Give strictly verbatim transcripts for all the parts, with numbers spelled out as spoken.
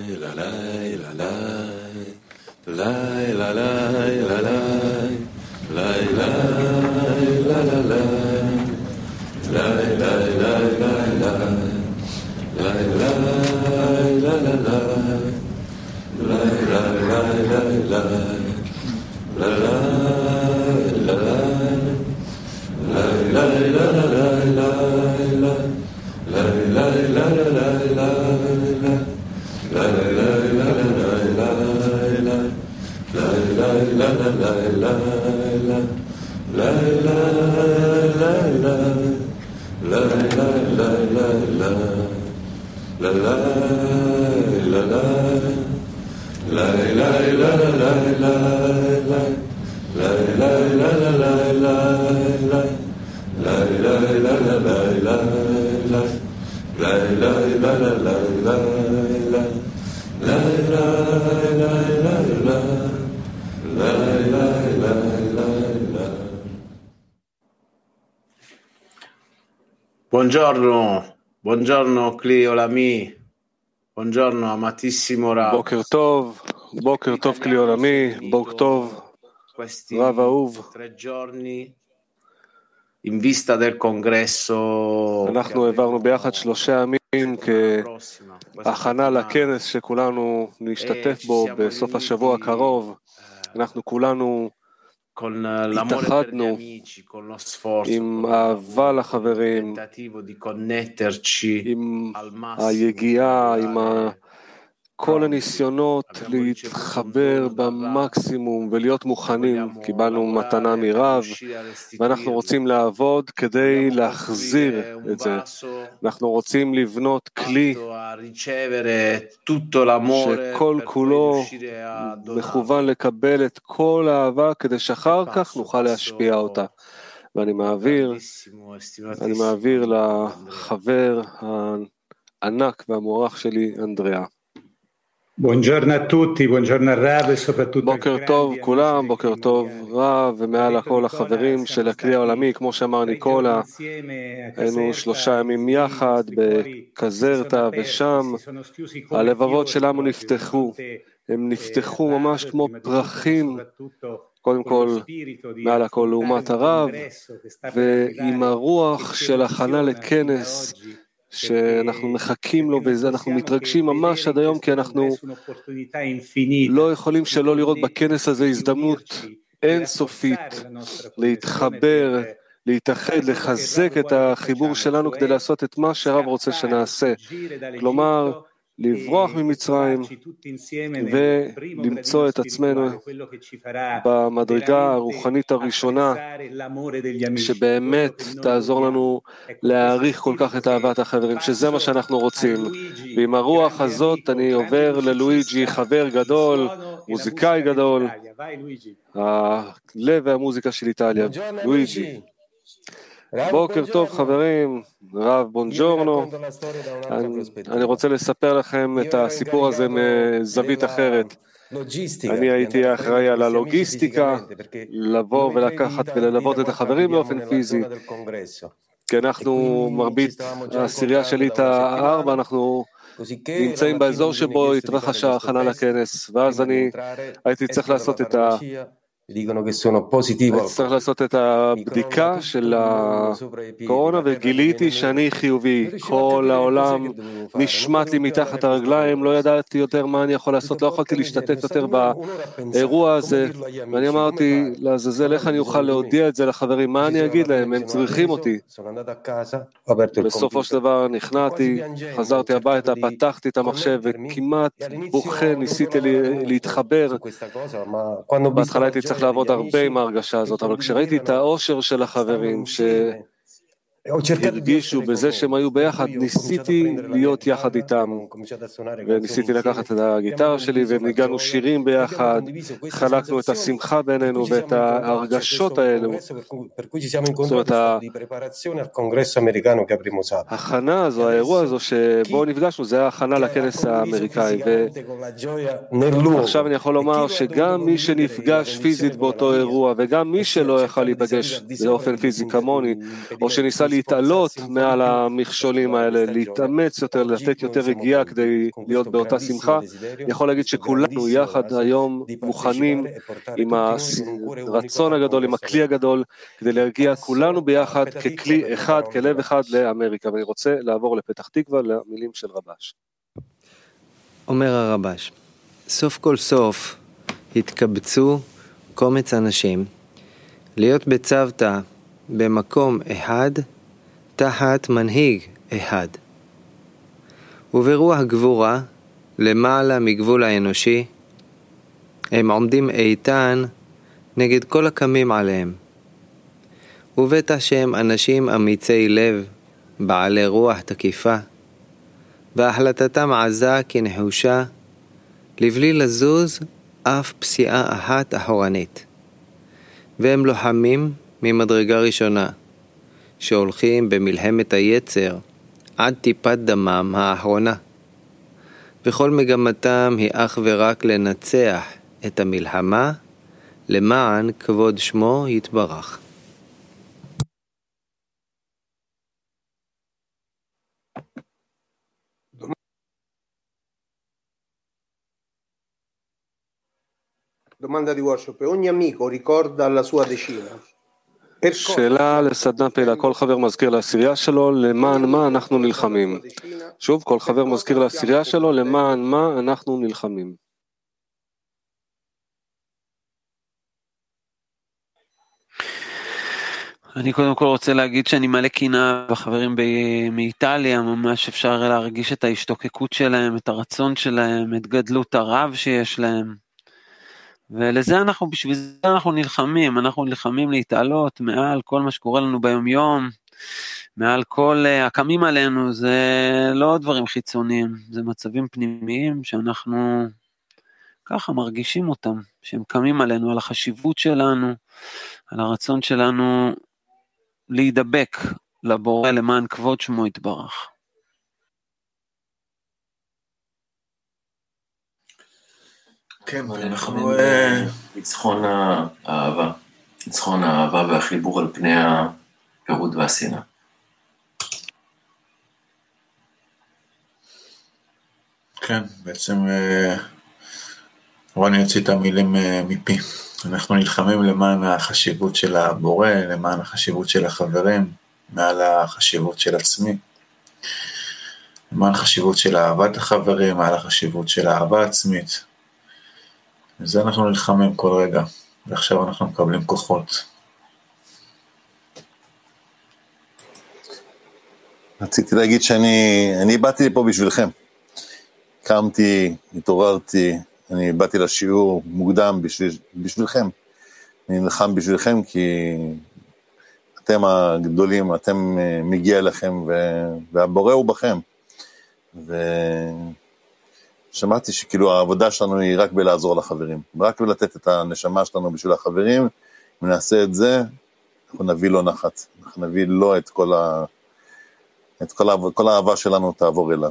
la la la la la la la la la la la la la la la La la la la la La la la la la La la la la la La la la la La la la la la la La la la la la la La la la la la la La la la la la la La la la la La la la la la La la la la La la la la la la La la la la la la La la la la la la La la la la la la La la la la la La la la la la Buongiorno, buongiorno Clio Lamy, buongiorno amatissimo Rav. בוקר טוב, בוקר טוב קליו עולמי, בוקר טוב, רב אהוב. Tre giorni in vista del congresso. אנחנו העברנו ביחד שלושה ימים כהכנה לכנס שכולנו נשתתף בו בסוף השבוע הקרוב. אנחנו כולנו התאחדנו עם אהבה לחברים, עם היגיעה, עם כל הניסיונות להתחבר במקסימום ולהיות מוכנים. קיבלנו מתנה מרב ואנחנו רוצים לעבוד כדי להחזיר את זה. אנחנו רוצים לבנות כלי שכל כולו מכוון לקבל את כל האהבה כדי שאחר כך נוכל להשפיע אותה. ואני מעביר, אני מעביר לחבר הענק והמוערך שלי אנדריאה. Buongiorno a tutti, buongiorno a Rav e soprattutto בוקר טוב כולם, בוקר טוב רב ומעל הכל החברים של הכלי העולמי. כמו שאמר ניקולה, היינו שלושה ימים יחד בקזרטה ושם הלבבות שלנו נפתחו, הם נפתחו ממש כמו פרחים, קודם כל מעל הכל לעומת הרב, ועם הרוח של הכנה לכנס שאנחנו מחכים לו, וזה אנחנו מתרגשים ממש עד היום, כי אנחנו לא יכולים שלא לראות בכנס הזה הזדמנות אינסופית להתחבר, להתאחד, לחזק את החיבור שלנו כדי לעשות את מה שהרב רוצה שנעשה, כלומר לברוח ממצרים ולמצוא את עצמנו במדרגה הרוחנית הראשונה שבאמת תעזור לנו להעריך כל כך את אהבת החברים, שזה מה שאנחנו רוצים. ועם הרוח הזאת אני עובר ללואיג'י, חבר גדול, מוזיקאי גדול, הלב והמוזיקה של איטליה. לואיג'י, בוקר טוב חברים, רב בונג'ורנו. אני רוצה לספר לכם את הסיפור הזה מזווית אחרת. אני הייתי אחראי על הלוגיסטיקה, לבוא ולקחת וללוות את החברים באופן פיזי, כי אנחנו מרבית העשירייה של איתה ארבע, אנחנו נמצאים באזור שבו התרחש ההכנה לכנס, ואז אני הייתי צריך לעשות את ה... צריך לעשות את הבדיקה של הקורונה וגיליתי שאני חיובי. כל העולם נשמט לי מתחת הרגליים, לא ידעתי יותר מה אני יכול לעשות, לא יכולתי להשתתף יותר באירוע הזה, ואני אמרתי לעזאזל, איך אני אוכל להודיע את זה לחברים, מה אני אגיד להם, הם צריכים אותי. בסופו של דבר נכנעתי, חזרתי הביתה, פתחתי את המחשב וכמעט בוכה, ניסיתי להתחבר. בהתחלה הייתי צריך לעבוד הרבה עם ההרגשה הזאת, אבל כשראיתי את האושר של החברים שהרגישו בזה שהם היו ביחד, ניסיתי להיות יחד איתם, וניסיתי לקחת את הגיטרה שלי וניגענו שירים ביחד, חלקנו את השמחה בינינו ואת ההרגשות האלו. זאת אומרת, ההכנה הזו, האירוע הזו שבו נפגשנו, זה ההכנה לכנס האמריקאי, ועכשיו אני יכול לומר שגם מי שנפגש פיזית באותו אירוע, וגם מי שלא יכל להיפגש באופן פיזי כמוני, או שניסה להתעלות מעל המכשולים האלה, להתאמץ יותר, לתת יותר רגיעה כדי להיות באותה שמחה. אני יכול להגיד שכולנו יחד היום מוכנים עם הרצון הגדול, עם הכלי הגדול, כדי להרגיע כולנו ביחד ככלי אחד, כלב אחד לאמריקה. ואני רוצה לעבור לפתח תקווה למילים של רבש. אומר הרבש, סוף כל סוף התקבצו קומץ אנשים להיות בצוותא במקום אחד תחת מנהיג אחד, וברוח גבורה למעלה מגבול האנושי הם עומדים איתן נגד כל הקמים עליהם, ובטח שהם אנשים אמיצי לב, בעלי רוח תקיפה, והחלטתם עזה כנחושה לבלי לזוז אף פסיעה אחת אחורנית, והם לוחמים ממדרגה ראשונה שהולכים במלחמת היצר עד טיפת דמם האחרונה, וכל מגמתם היא אך ורק לנצח את המלחמה למען כבוד שמו יתברך. Domanda di workshop. Ogni amico ricorda la sua decina. שאלה לסדנה פעילה, כל חבר מזכיר לעשירייה שלו למען מה אנחנו נלחמים. שוב, כל חבר מזכיר לעשירייה שלו למען מה אנחנו נלחמים. אני קודם כל רוצה להגיד שאני מלא קנאה בחברים ב- מאיטליה, ממש אפשר להרגיש את ההשתוקקות שלהם, את הרצון שלהם, את גדלות הרב שיש להם. ולזה אנחנו, בשביל זה אנחנו נלחמים, אנחנו נלחמים להתעלות מעל כל מה שקורה לנו ביום יום, מעל כל הקמים עלינו, זה לא דברים חיצוניים, זה מצבים פנימיים שאנחנו ככה מרגישים אותם, שהם קמים עלינו, על החשיבות שלנו, על הרצון שלנו להידבק לבורא למען כבוד שמו יתברך. כן, ואנחנו ניצחון האהבה, ניצחון האהבה והחיבור על פני הפירוד והשנאה. כן, בעצם רוני יוציא את המילים מפי. אנחנו נלחמים למען החשיבות של הבורא, למען החשיבות של החברים, מעל החשיבות של עצמי, למען החשיבות של אהבת החברים, מעל החשיבות של האהבה עצמית. וזה אנחנו נלחמים כל רגע, ועכשיו אנחנו מקבלים כוחות. רציתי להגיד שאני אני באתי לפה בשבילכם. קמתי, התעוררתי, אני באתי לשיעור מוקדם בשביל, בשבילכם. אני נלחם בשבילכם כי אתם הגדולים, אתם מגיע לכם, והבורא הוא בכם. ושמעתי שכאילו העבודה שלנו היא רק בלעזור לחברים, רק בלתת את הנשמה שלנו בשביל החברים. אם נעשה את זה, אנחנו נביא לו נחת, אנחנו נביא לו את כל, ה... את כל, ה... כל האהבה שלנו תעבור אליו.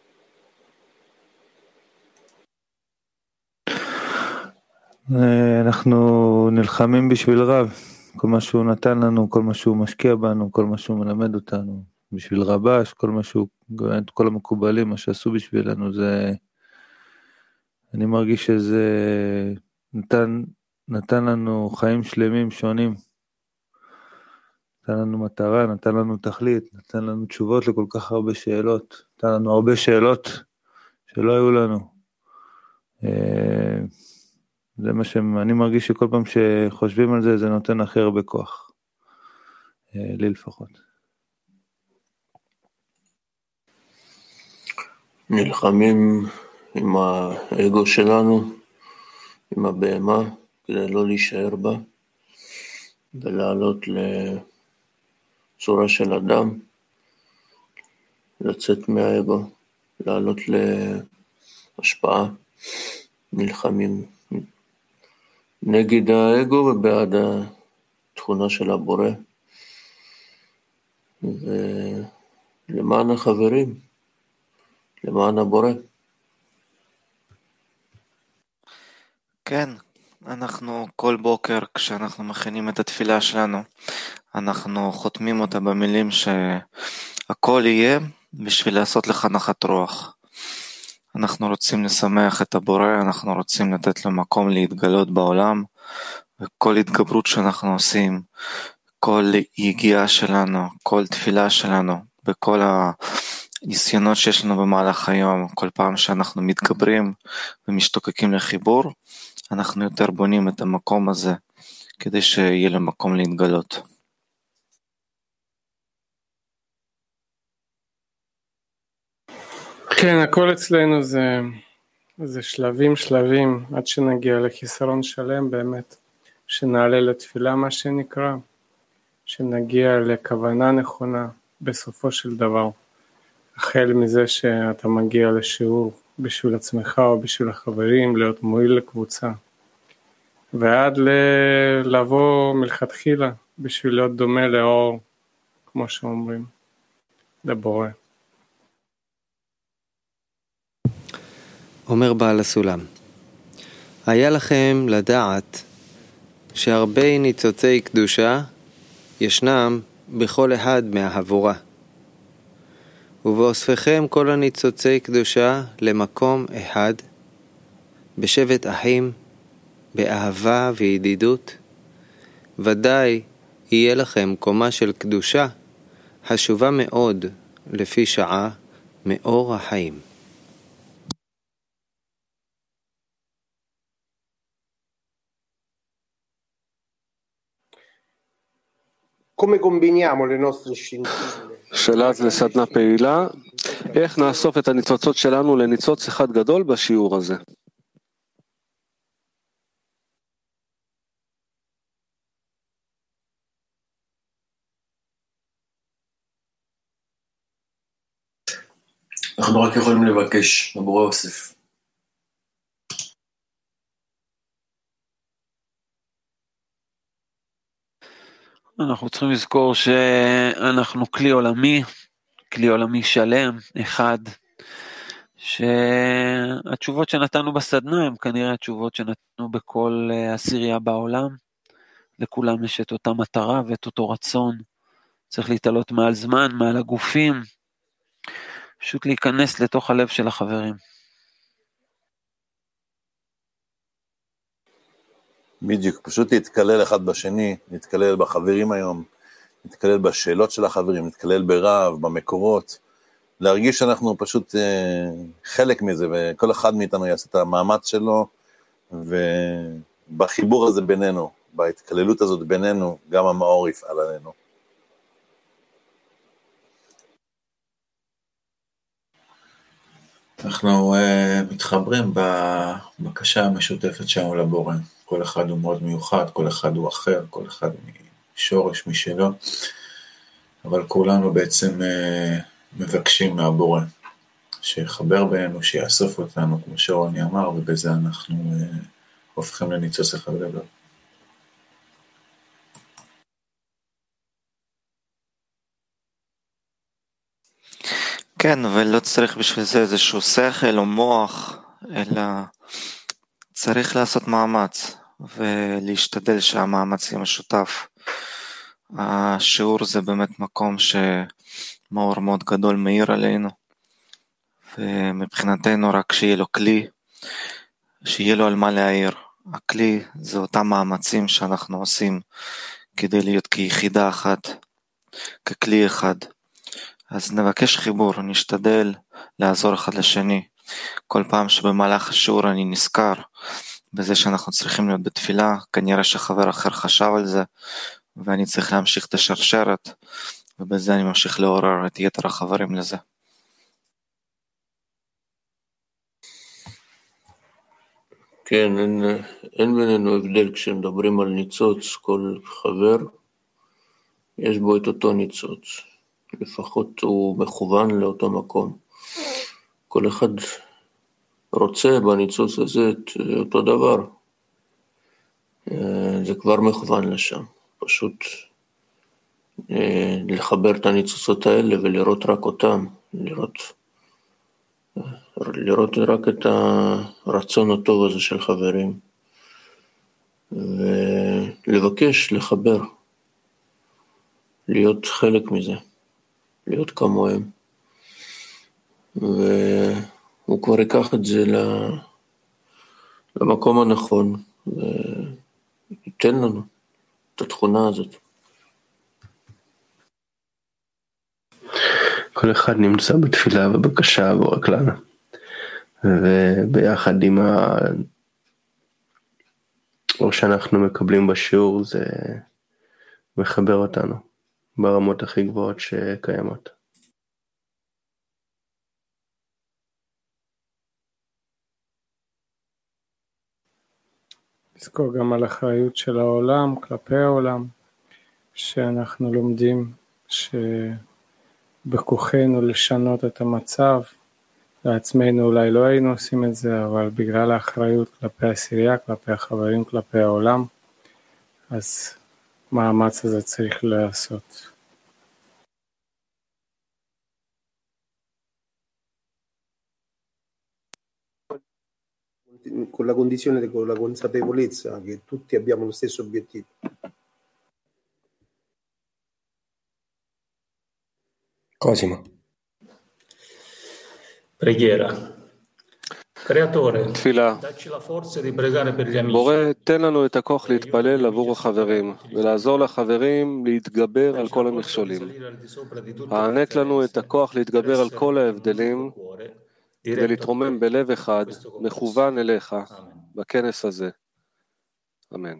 אנחנו נלחמים בשביל רב, כל מה שהוא נתן לנו, כל מה שהוא משקיע בנו, כל מה שהוא מלמד אותנו, בשביל רבש, כל מה שהוא, כל המקובלים, מה שעשו בשבילנו, זה, אני מרגיש שזה נתן, נתן לנו חיים שלמים שונים, נתן לנו מטרה, נתן לנו תכלית, נתן לנו תשובות לכל כך הרבה שאלות, נתן לנו הרבה שאלות שלא היו לנו. זה מה שאני מרגיש שכל פעם שחושבים על זה, זה נותן הכי הרבה כוח. לי לפחות. נלחמים עם האגו שלנו, עם הבהמה, כדי לא להישאר בה, ולעלות לצורה של אדם, לצאת מהאגו, לעלות להשפעה, נלחמים נגד האגו ובעד התכונה של הבורא, ולמען החברים, למען הבורא. כן, אנחנו כל בוקר כשאנחנו מכינים את התפילה שלנו, אנחנו חותמים אותה במילים שהכל יהיה בשביל לעשות לך נחת רוח. אנחנו רוצים לשמח את הבורא, אנחנו רוצים לתת לו מקום להתגלות בעולם, וכל התגברות שאנחנו עושים, כל יגיעה שלנו, כל תפילה שלנו, בכל הניסיונות שיש לנו במהלך היום, כל פעם שאנחנו מתגברים ומשתוקקים לחיבור, אנחנו יותר בונים את המקום הזה, כדי שיהיה לו מקום להתגלות. כן, הכל אצלנו זה, זה שלבים שלבים, עד שנגיע לחיסרון שלם באמת, שנעלה לתפילה מה שנקרא, שנגיע לכוונה נכונה בסופו של דבר, החל מזה שאתה מגיע לשיעור בשביל עצמך או בשביל החברים, להיות מועיל לקבוצה, ועד ל- לבוא מלכתחילה בשביל להיות דומה לאור, כמו שאומרים, לבורא. אומר בעל הסולם, היה לכם לדעת שהרבה ניצוצי קדושה ישנם בכל אחד מההבורה, ובאוספכם כל הניצוצי קדושה למקום אחד, בשבט אחים, באהבה וידידות, ודאי יהיה לכם קומה של קדושה, חשובה מאוד לפי שעה מאור החיים. Come combiniamo le nostre scintille? שאלה לסדנה פעילה, איך נאסוף את הניצוצות שלנו לניצוץ אחד גדול בשיעור הזה? אנחנו רק יכולים לבקש, הבורא אוסף. אנחנו צריכים לזכור שאנחנו כלי עולמי, כלי עולמי שלם, אחד, שהתשובות שנתנו בסדנה הם כנראה התשובות שנתנו בכל עשירייה בעולם, לכולם יש את אותה מטרה ואת אותו רצון, צריך להתעלות מעל זמן, מעל הגופים, פשוט להיכנס לתוך הלב של החברים. בדיוק, פשוט להתקלל אחד בשני, להתקלל בחברים היום, להתקלל בשאלות של החברים, להתקלל ברב, במקורות, להרגיש שאנחנו פשוט אה, חלק מזה, וכל אחד מאיתנו יעשה את המאמץ שלו, ובחיבור הזה בינינו, בהתקללות הזאת בינינו, גם המאור יפעל עלינו. אנחנו uh, מתחברים בבקשה המשותפת שלנו לבורא. כל אחד הוא מאוד מיוחד, כל אחד הוא אחר, כל אחד משורש משלו, אבל כולנו בעצם uh, מבקשים מהבורא, שיחבר בינינו, שיאסוף אותנו, כמו שרוני אמר, ובזה אנחנו uh, הופכים לניצוץ אחד גדול. כן, אבל לא צריך בשביל זה איזשהו שכל או מוח, אלא צריך לעשות מאמץ, ולהשתדל שהמאמץ יהיה משותף. השיעור זה באמת מקום שמאור מאוד גדול מאיר עלינו, ומבחינתנו רק שיהיה לו כלי, שיהיה לו על מה להעיר. הכלי זה אותם מאמצים שאנחנו עושים, כדי להיות כיחידה אחת, ככלי אחד. אז נבקש חיבור, נשתדל לעזור אחד לשני. כל פעם שבמהלך השיעור אני נזכר בזה שאנחנו צריכים להיות בתפילה, כנראה שחבר אחר חשב על זה, ואני צריך להמשיך את השרשרת, ובזה אני ממשיך לעורר את יתר החברים לזה. כן, אין, אין בינינו הבדל כשמדברים על ניצוץ, כל חבר יש בו את אותו ניצוץ. לפחות הוא מכוון לאותו מקום. כל אחד רוצה בניצוץ הזה את אותו דבר. זה כבר מכוון לשם. פשוט לחבר את הניצוצות האלה ולראות רק אותם. לראות, לראות רק את הרצון הטוב הזה של חברים. ולבקש לחבר, להיות חלק מזה, להיות כמוהם, והוא כבר ייקח את זה למקום הנכון, וייתן לנו את התכונה הזאת. כל אחד נמצא בתפילה ובקשה עבור הכלל, וביחד עם ה... או שאנחנו מקבלים בשיעור, זה מחבר אותנו ברמות הכי גבוהות שקיימות. לזכור גם על האחריות של העולם, כלפי העולם, שאנחנו לומדים שבכוחנו לשנות את המצב, לעצמנו אולי לא היינו עושים את זה, אבל בגלל האחריות כלפי העשירייה, כלפי החברים, כלפי העולם, אז מאמץ הזה צריך לעשות. Con la condizione di con la consapevolezza che tutti abbiamo lo stesso obiettivo. Cosimo. Preghiera. Creatore, תפילה. dacci la forza di pregare per gli amici. בורא, תן לנו את הכוח להתפלל עבור החברים, ולעזור לחברים להתגבר על כל המכשולים. הענק לנו את הכוח להתגבר על כל ההבדלים, ולהתרומם בלב אחד, מכוון אליך, בכנס הזה. אמן.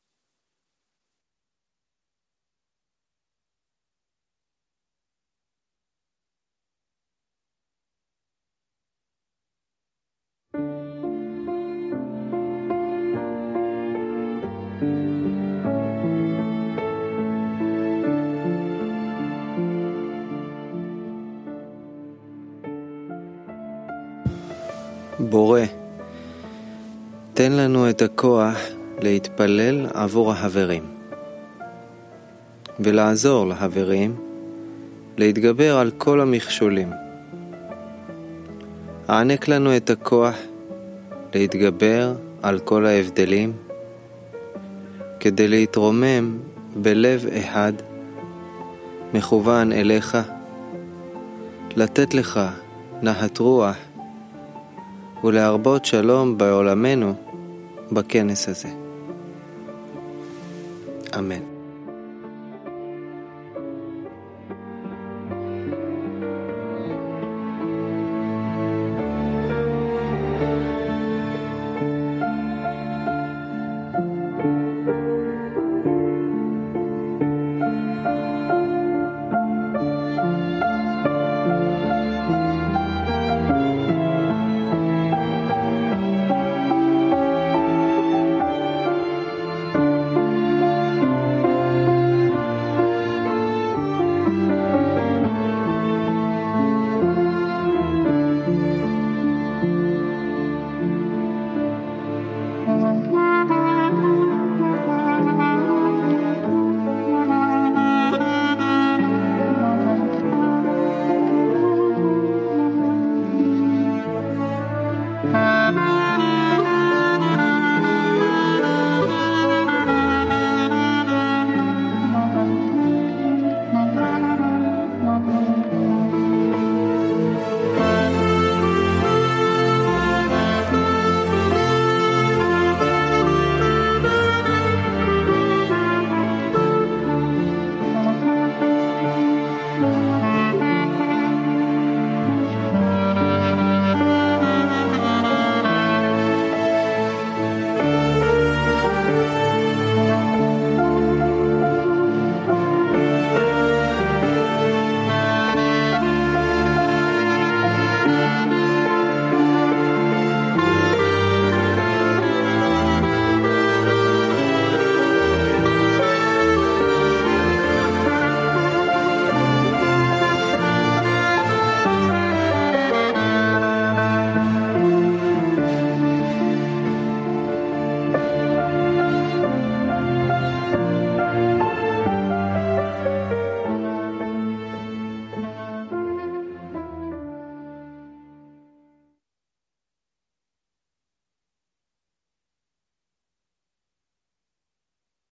בורא, תן לנו את הכוח להתפלל עבור החברים, ולעזור לחברים להתגבר על כל המכשולים. הענק לנו את הכוח להתגבר על כל ההבדלים, כדי להתרומם בלב אחד, מכוון אליך, לתת לך נחת רוח, ולהרבות שלום בעולמנו בכנס הזה. אמן.